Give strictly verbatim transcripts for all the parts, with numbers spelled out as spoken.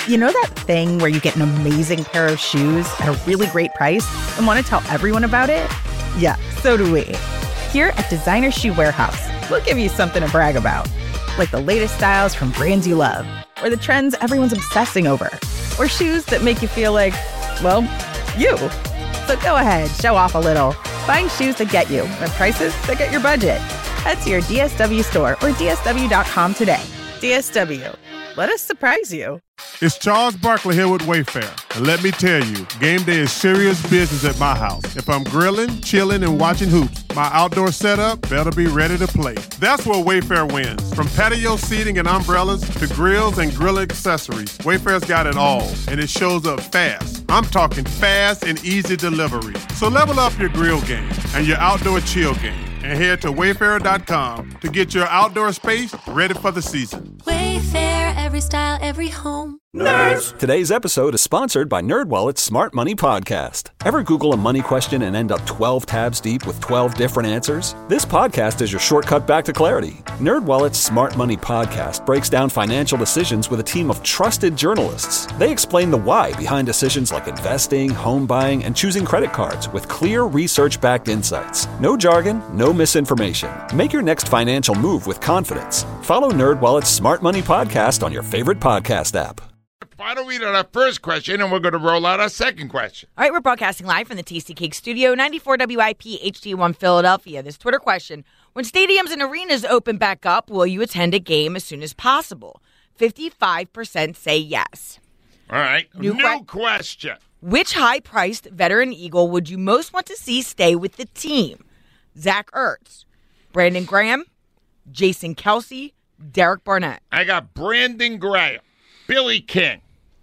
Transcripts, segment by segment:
You know that thing where you get an amazing pair of shoes at a really great price and want to tell everyone about it? Yeah, so do we. Here at Designer Shoe Warehouse, we'll give you something to brag about. Like the latest styles from brands you love, or the trends everyone's obsessing over, or shoes that make you feel like, well, you. So go ahead, show off a little. Find shoes that get you at prices that get your budget. Head to your D S W store or D S W dot com today. D S W. Let us surprise you. It's Charles Barkley here with Wayfair. And let me tell you, game day is serious business at my house. If I'm grilling, chilling, and watching hoops, my outdoor setup better be ready to play. That's where Wayfair wins. From patio seating and umbrellas to grills and grill accessories, Wayfair's got it all, and it shows up fast. I'm talking fast and easy delivery. So level up your grill game and your outdoor chill game, and head to wayfair dot com to get your outdoor space ready for the season. Wayfair, every style, every home. Nerds! Today's episode is sponsored by NerdWallet's Smart Money Podcast. Ever Google a money question and end up twelve tabs deep with twelve different answers? This podcast is your shortcut back to clarity. NerdWallet's Smart Money Podcast breaks down financial decisions with a team of trusted journalists. They explain the why behind decisions like investing, home buying, and choosing credit cards with clear research-backed insights. No jargon, no misinformation. Make your next financial move with confidence. Follow NerdWallet's Smart Money Podcast on your favorite podcast app. Final read on our first question, and we're going to roll out our second question. All right, we're broadcasting live from the Tasty Cake Studio, ninety-four W I P H D one Philadelphia. This Twitter question: when stadiums and arenas open back up, will you attend a game as soon as possible? fifty-five percent say yes. All right, new, new que- question. Which high-priced veteran Eagle would you most want to see stay with the team? Zach Ertz, Brandon Graham, Jason Kelce, Derek Barnett. I got Brandon Graham, Billy King.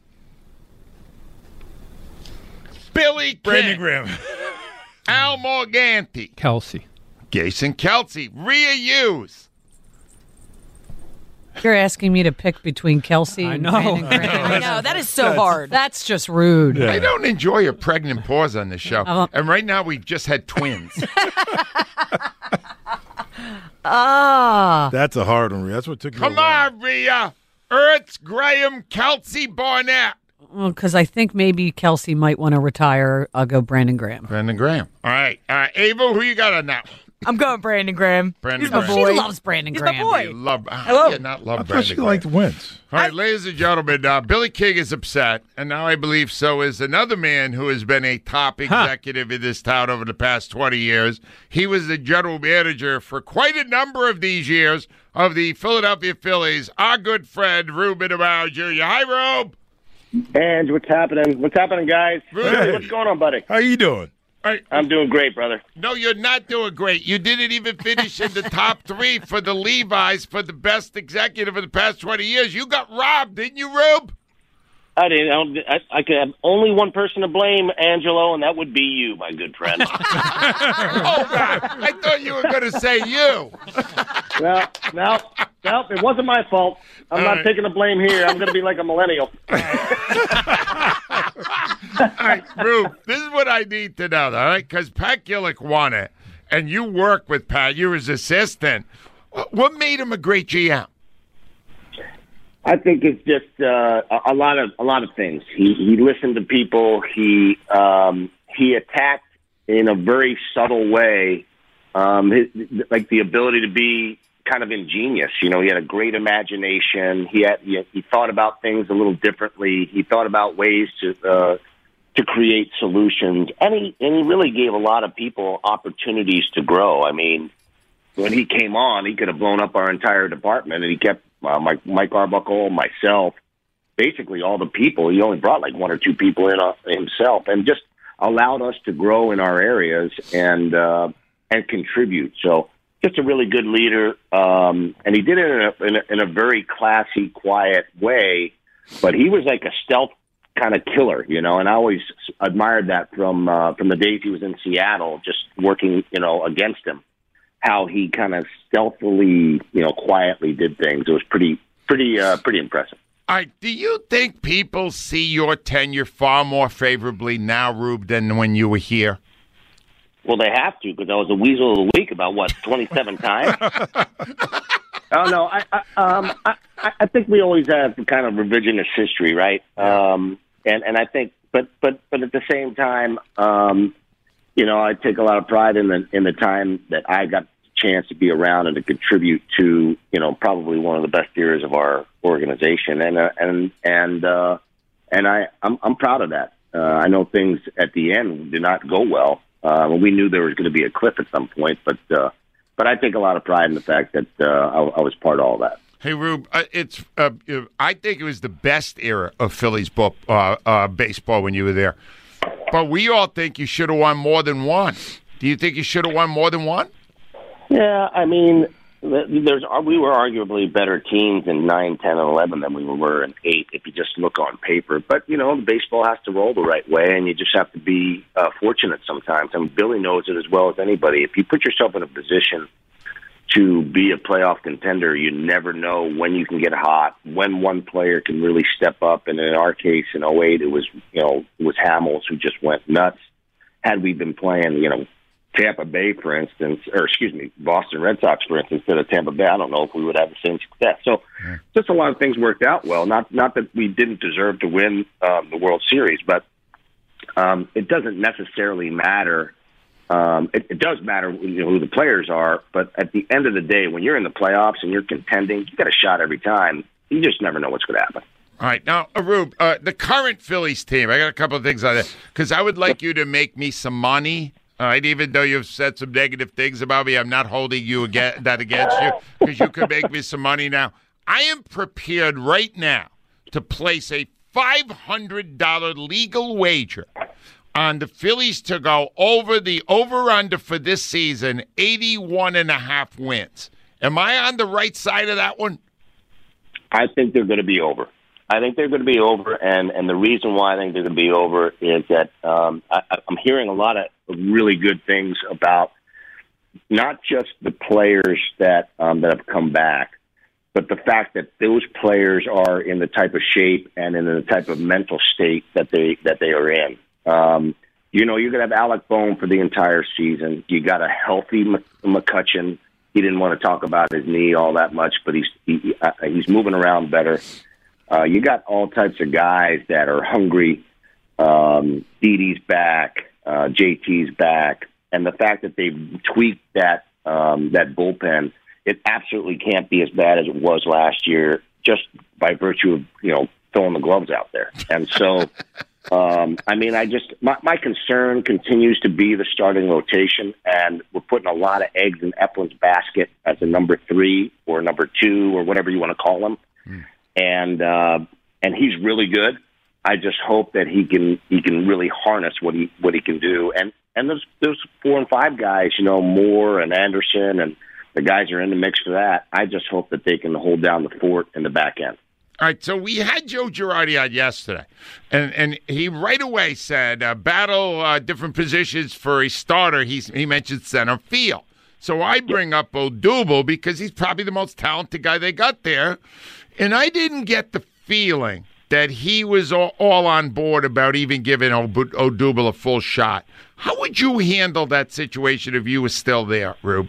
Billy King. Brandon Graham. Al Morganti. Kelce. Jason Kelce. Rhea Hughes. You're asking me to pick between Kelce I and know. Brandon Graham. I know, that is so hard. That's just rude. Yeah. I don't enjoy a pregnant pause on the show. Uh, and right now we just had twins. Ah. That's a hard one, Rhea. That's what took you Come a while. on, Rhea. Ertz, Graham, Kelce, Barnett. Well, because I think maybe Kelce might want to retire. I'll go Brandon Graham. Brandon Graham. All right. Uh, Ava, who you got on that? I'm going Brandon Graham. Brandon He's my Graham. boy. She loves Brandon He's Graham. my You boy. love, Hello. yeah, not love I thought Brandon she Graham. liked wins. All right, ladies and gentlemen, uh, Billy King is upset, and now I believe so is another man who has been a top executive in this town over the past twenty years. He was the general manager for quite a number of these years of the Philadelphia Phillies. Our good friend, Ruben Amaro Junior Hi, Rube. And what's happening? What's happening, guys? Hey. What's going on, buddy? How you doing? All right. I'm doing great, brother. No, you're not doing great. You didn't even finish in the top three for the Levi's for the best executive of the past twenty years. You got robbed, didn't you, Rube? I didn't. I, I could have only one person to blame, Angelo, and that would be you, my good friend. Oh, God. I thought you were going to say you. no, no, no, it wasn't my fault. I'm All not right. taking the blame here. I'm going to be like a millennial. All right, Rube, this is what I need to know, all right? Because Pat Gillick won it, and you work with Pat. You were his assistant. What made him a great G M? I think it's just uh, a, a lot of a lot of things. He he listened to people. He um, he attacked in a very subtle way, um, his, like the ability to be kind of ingenious. You know, he had a great imagination. He had he, he thought about things a little differently. He thought about ways to uh, to create solutions, and he and he really gave a lot of people opportunities to grow. I mean, when he came on, he could have blown up our entire department, and he kept. Uh, Mike, Mike Arbuckle, myself, basically all the people. He only brought like one or two people in uh, himself, and just allowed us to grow in our areas and uh, and contribute. So, just a really good leader, um, and he did it in a, in a in a very classy, quiet way. But he was like a stealth kind of killer, you know. And I always admired that from uh, from the days he was in Seattle, just working, you know, against him. How he kind of stealthily, you know, quietly did things. It was pretty, pretty, uh, pretty impressive. All right, do you think people see your tenure far more favorably now, Rube, than when you were here? Well, they have to, because I was the Weasel of the Week about, what, twenty-seven times? Oh no, I I, um, I I think we always have kind of revisionist history, right? Um, and and I think, but but but at the same time, um, you know, I take a lot of pride in the in the time that I got the chance to be around and to contribute to, you know, probably one of the best years of our organization, and uh, and and uh, and I I'm, I'm proud of that. Uh, I know things at the end did not go well. Uh, we knew there was going to be a cliff at some point, but. Uh, But I take a lot of pride in the fact that uh, I, I was part of all that. Hey, Rube, uh, it's uh, I think it was the best era of Phillies ball, uh, uh, baseball when you were there. But we all think you should have won more than one. Do you think you should have won more than one? Yeah, I mean, there's we were arguably better teams in nine, ten, and eleven than we were in eight if you just look on paper. But, you know, the baseball has to roll the right way, and you just have to be uh, fortunate sometimes. I mean, Billy knows it as well as anybody. If you put yourself in a position to be a playoff contender, you never know when you can get hot, when one player can really step up. And in our case, in oh eight, it was, you know, it was Hamels who just went nuts. Had we been playing, you know, Tampa Bay, for instance, or excuse me, Boston Red Sox, for instance, instead of Tampa Bay, I don't know if we would have the same success. So yeah. Just a lot of things worked out well. Not not that we didn't deserve to win um, the World Series, but um, it doesn't necessarily matter. Um, it, it does matter, you know, who the players are, but at the end of the day, when you're in the playoffs and you're contending, you got a shot every time. You just never know what's going to happen. All right. Now, Arub, uh, the current Phillies team, I got a couple of things on that, because I would like you to make me some money. All right, even though you've said some negative things about me, I'm not holding you against, that against you, because you could make me some money now. I am prepared right now to place a five hundred dollars legal wager on the Phillies to go over the over-under for this season, eighty-one and a half wins. Am I on the right side of that one? I think they're going to be over. I think they're going to be over, and, and the reason why I think they're going to be over is that um, I, I'm hearing a lot of really good things about not just the players that um, that have come back, but the fact that those players are in the type of shape and in the type of mental state that they that they are in. Um, you know, you're going to have Alec Bohm for the entire season. You got a healthy McCutchen. He didn't want to talk about his knee all that much, but he's he, uh, he's moving around better. Uh, you got all types of guys that are hungry. Um, Didi's back, uh, J T's back, and the fact that they've tweaked that um, that bullpen, it absolutely can't be as bad as it was last year, just by virtue of, you know, throwing the gloves out there. And so, um, I mean, I just my, my concern continues to be the starting rotation, and we're putting a lot of eggs in Eflin's basket as a number three or number two or whatever you want to call him. Mm. And uh, and he's really good. I just hope that he can he can really harness what he what he can do. And and those those four and five guys, you know, Moore and Anderson, and the guys are in the mix for that. I just hope that they can hold down the fort in the back end. All right, so we had Joe Girardi on yesterday, and and he right away said uh, battle uh, different positions for a starter. He's, he mentioned center field. So I bring up Odubel because he's probably the most talented guy they got there. And I didn't get the feeling that he was all, all on board about even giving Odubel a full shot. How would you handle that situation if you were still there, Rube?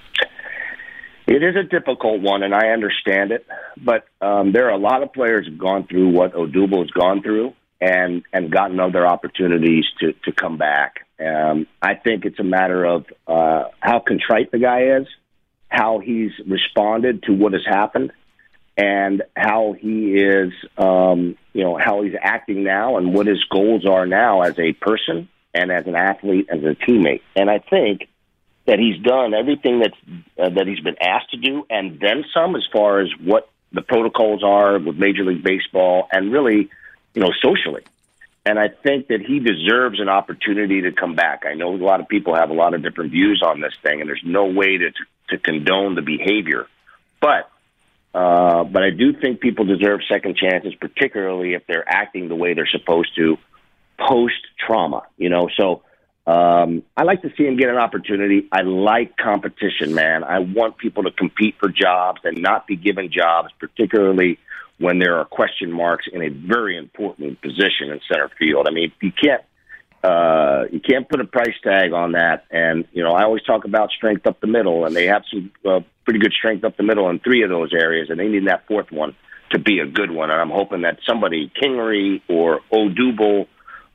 It is a difficult one, and I understand it. But um, there are a lot of players who have gone through what Odubel has gone through and, and gotten other opportunities to, to come back. Um, I think it's a matter of uh, how contrite the guy is, how he's responded to what has happened, and how he is, um, you know, how he's acting now and what his goals are now as a person and as an athlete, as a teammate. And I think that he's done everything that's, uh, that he's been asked to do and then some as far as what the protocols are with Major League Baseball and really, you know, socially. And I think that he deserves an opportunity to come back. I know a lot of people have a lot of different views on this thing, and there's no way to, to condone the behavior. But Uh, but I do think people deserve second chances, particularly if they're acting the way they're supposed to post-trauma, you know. So um, I like to see him get an opportunity. I like competition, man. I want people to compete for jobs and not be given jobs, particularly when there are question marks in a very important position in center field. I mean, you can't uh, you can't put a price tag on that. And, you know, I always talk about strength up the middle, and they have some uh, pretty good strength up the middle in three of those areas, and they need that fourth one to be a good one. And I'm hoping that somebody, Kingery or Odubel,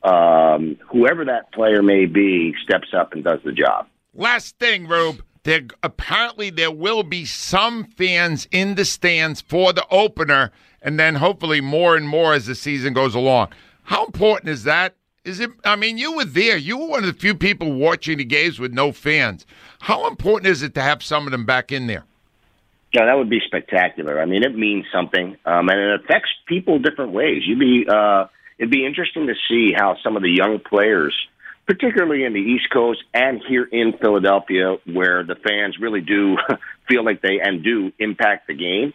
um, whoever that player may be, steps up and does the job. Last thing, Rube. There, apparently there will be some fans in the stands for the opener, and then hopefully more and more as the season goes along. How important is that? Is it? I mean, you were there. You were one of the few people watching the games with no fans. How important is it to have some of them back in there? Yeah, that would be spectacular. I mean, it means something, um, and it affects people different ways. You'd be, uh, it'd be interesting to see how some of the young players, particularly in the East Coast and here in Philadelphia, where the fans really do feel like they and do impact the game,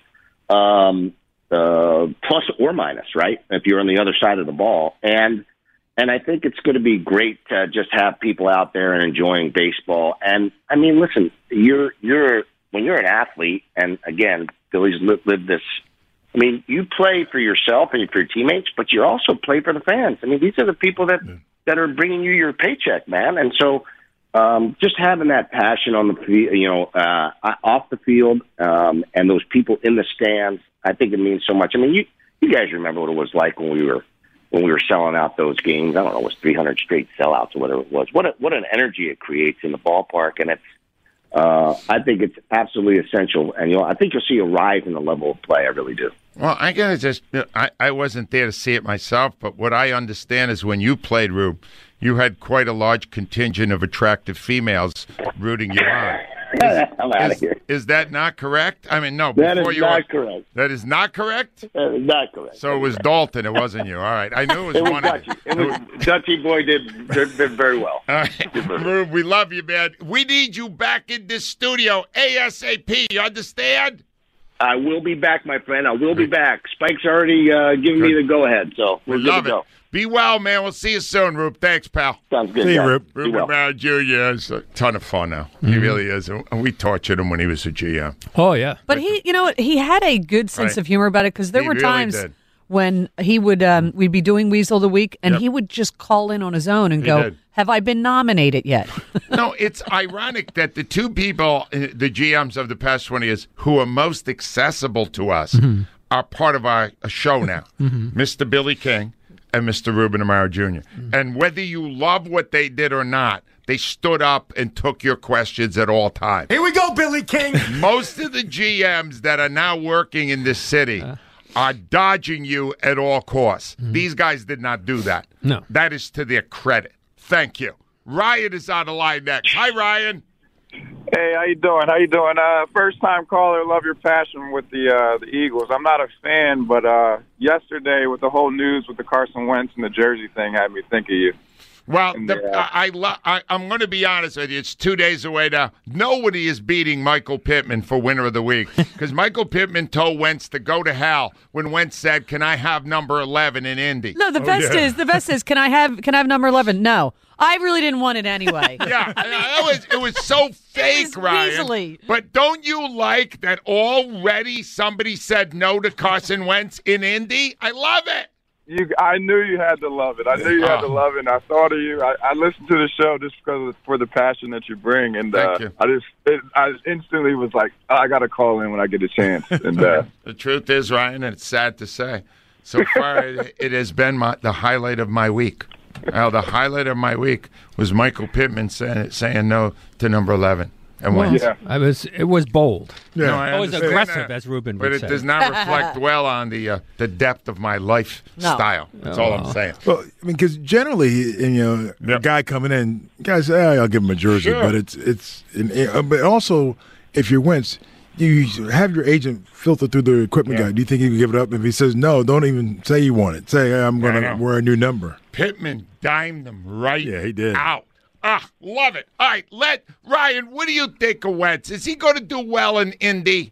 um, uh, plus or minus, right? If you're on the other side of the ball. And and I think it's going to be great to just have people out there and enjoying baseball. And, I mean, listen, you're you're when you're an athlete, and, again, Philly's lived, lived this, I mean, you play for yourself and for your teammates, but you also play for the fans. I mean, these are the people that – that are bringing you your paycheck, man. And so um, just having that passion on the field, you know, uh, off the field, um, and those people in the stands, I think it means so much. I mean, you, you guys remember what it was like when we were when we were selling out those games. I don't know, it was three hundred straight sellouts or whatever it was. What a, what an energy it creates in the ballpark, and it's uh, I think it's absolutely essential. And you know, I think you'll see a rise in the level of play. I really do. Well, I gotta just, I, I wasn't there to see it myself, but what I understand is when you played, Rube, you had quite a large contingent of attractive females rooting you on. I'm out of here. Is that not correct? I mean, no. That is you not were, correct. That is not correct? That is not correct. So it was Dalton, it wasn't you. All right. I knew it was, it was one Dutchy. of It was Dutchy boy did, did, did very well. All right. Rube, we love you, man. We need you back in this studio ASAP. You understand? I will be back, my friend. I will be back. Spike's already uh, giving me the go-ahead, so we're we good love to go. It. Be well, man. We'll see you soon, Rube. Thanks, pal. Sounds good. See you, Rube. Rube well. Maurer Junior is a ton of fun now. Mm-hmm. He really is. And we tortured him when he was a G M. Oh, yeah. But he, you know, he had a good sense Right. of humor about it because there He were really times did. when he would, um, we'd be doing Weasel of the Week, and Yep. he would just call in on his own and He go, did. "Have I been nominated yet?" No, it's ironic that the two people, uh, the G Ms of the past twenty years, who are most accessible to us Mm-hmm. are part of our uh, show now. Mister Billy King and Mister Ruben Amaro Junior Mm-hmm. And whether you love what they did or not, they stood up and took your questions at all times. Here we go, Billy King. Most of the G Ms that are now working in this city are dodging you at all costs. These guys did not do that. No. That is to their credit. Thank you. Ryan is on the line next. Hi, Ryan. Hey, how you doing? How you doing? Uh, first time caller. Love your passion with the uh, the Eagles. I'm not a fan, but uh, yesterday with the whole news with the Carson Wentz and the jersey thing had me think of you. Well, And, the, uh, I, I, lo- I, I'm going to be honest with you. It's two days away now. Nobody is beating Michael Pittman for winner of the week because Michael Pittman told Wentz to go to hell when Wentz said, "Can I have number eleven in Indy?" No, the best yeah. is the best is can I have can I have number eleven? No, I really didn't want it anyway. Yeah, it was it was so fake, was Ryan. weaselly. But don't you like that already somebody said no to Carson Wentz in Indy? I love it. You, I knew you had to love it. I knew you had to Oh. love it. And I thought of you. I, I listened to the show just because of, for the passion that you bring, and Thank uh, you. I just it, I instantly was like, oh, I got to call in when I get a chance. And uh, The truth is, Ryan, and it's sad to say, so far it, it has been my, the highlight of my week. Well, the highlight of my week was Michael Pittman saying, saying no to number eleven. And Well, Wentz. yeah. I was. It was bold. Yeah. No, I Always understand aggressive, that, as Ruben but would it say. does not reflect well on the uh, the depth of my lifestyle. That's all I'm saying. Well, I mean, because generally, you know, a Yep. guy coming in, guys say, hey, I'll give him a jersey, Sure. but it's it's, and, and- but also if you're Wentz, you have your agent filter through the equipment Yeah. guy. Do you think he can give it up? If he says no, don't even say you want it. Say, hey, I'm going I to know. wear a new number. Pittman dimed them right Yeah, he did. out. Ah, love it. All right, let Ryan, what do you think of Wentz? Is he going to do well in Indy?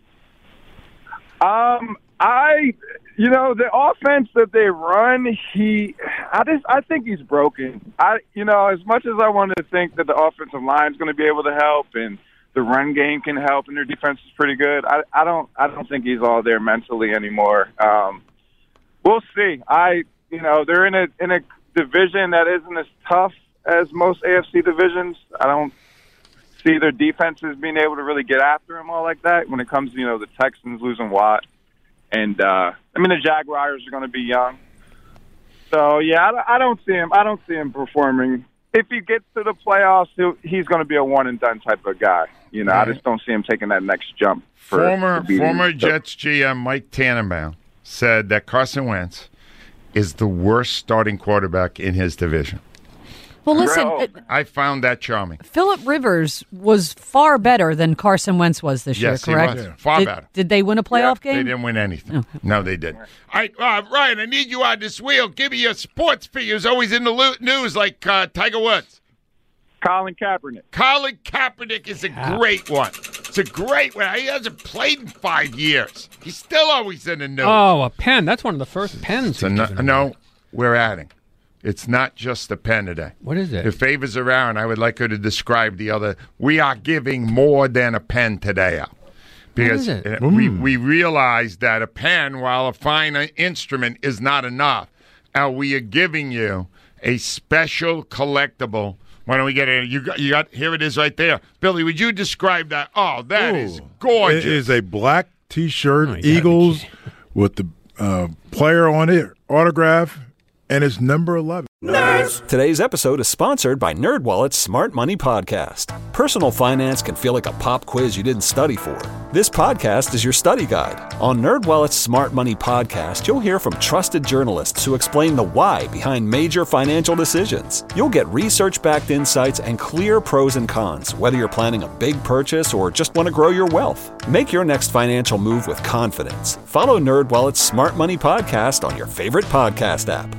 Um, I, you know, the offense that they run, he, I just, I think he's broken. I, you know, as much as I wanted to think that the offensive line is going to be able to help and the run game can help and their defense is pretty good, I, I don't, I don't think he's all there mentally anymore. Um, we'll see. I, you know, they're in a in a division that isn't as tough as most A F C divisions. I don't see their defenses being able to really get after him all like that when it comes to, you know, the Texans losing Watt. And, uh, I mean, the Jaguars are going to be young. So, yeah, I, I don't see him. I don't see him performing. If he gets to the playoffs, he'll, he's going to be a one-and-done type of guy. You know, right. I just don't see him taking that next jump. For, former for former so. Jets G M Mike Tannenbaum said that Carson Wentz is the worst starting quarterback in his division. Well, listen, uh, I found that charming. Phillip Rivers was far better than Carson Wentz was this yes, year, correct? He was. Far did, better. Did they win a playoff yeah, game? They didn't win anything. Okay. No, they didn't. All right, uh, Ryan, I need you on this wheel. Give me your sports figures always in the lo- news like uh, Tiger Woods. Colin Kaepernick. Colin Kaepernick is a great one. It's a great one. He hasn't played in five years. He's still always in the news. Oh, a pen. That's one of the first pens. So no, no, we're adding. It's not just the pen today. What is it? If Ava's around, I would like her to describe the other. We are giving more than a pen today out. Because what is it? we, we realize that a pen, while a fine instrument, is not enough. And we are giving you a special collectible. Why don't we get it? You got, you got, here it is right there. Billy, would you describe that? Oh, that Ooh, is gorgeous. It is a black T-shirt, oh, Eagles, with the uh, player on it, autograph, and it's number eleven. Nerds! Today's episode is sponsored by NerdWallet's Smart Money Podcast. Personal finance can feel like a pop quiz you didn't study for. This podcast is your study guide. On NerdWallet's Smart Money Podcast, you'll hear from trusted journalists who explain the why behind major financial decisions. You'll get research-backed insights and clear pros and cons, whether you're planning a big purchase or just want to grow your wealth. Make your next financial move with confidence. Follow NerdWallet's Smart Money Podcast on your favorite podcast app.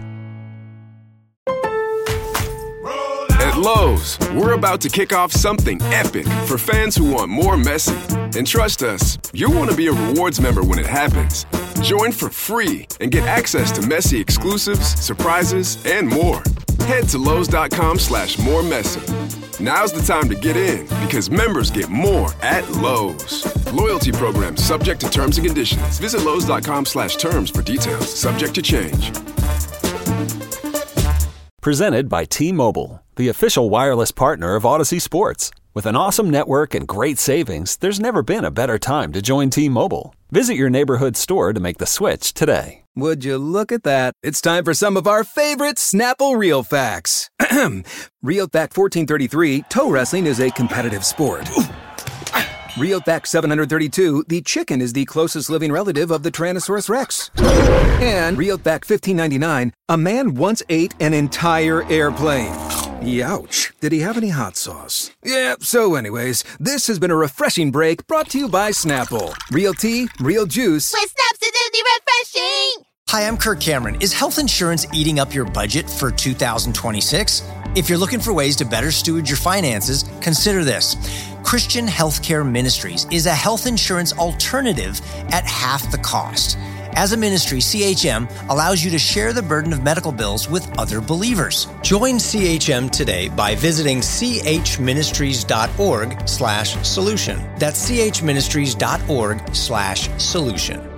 At Lowe's, we're about to kick off something epic for fans who want more Messi. And trust us, you'll want to be a rewards member when it happens. Join for free and get access to Messi exclusives, surprises, and more. Head to Lowe's.com slash more Messi. Now's the time to get in because members get more at Lowe's. Loyalty program subject to terms and conditions. Visit Lowe's.com slash terms for details. Subject to change. Presented by T-Mobile, the official wireless partner of Odyssey Sports. With an awesome network and great savings, there's never been a better time to join T-Mobile. Visit your neighborhood store to make the switch today. Would you look at that? It's time for some of our favorite Snapple Real Facts. Real Fact fourteen thirty-three, toe wrestling is a competitive sport. Real Fact seven hundred thirty-two, the chicken is the closest living relative of the Tyrannosaurus Rex. And Real Fact fifteen ninety-nine, a man once ate an entire airplane. Youch. Did he have any hot sauce? Yeah, so anyways, this has been a refreshing break brought to you by Snapple. Real tea, real juice. With Snaps, it's refreshing! Hi, I'm Kirk Cameron. Is health insurance eating up your budget for two thousand twenty-six? If you're looking for ways to better steward your finances, consider this. Christian Healthcare Ministries is a health insurance alternative at half the cost. As a ministry, C H M allows you to share the burden of medical bills with other believers. Join C H M today by visiting chministries.org slash solution. That's chministries.org slash solution.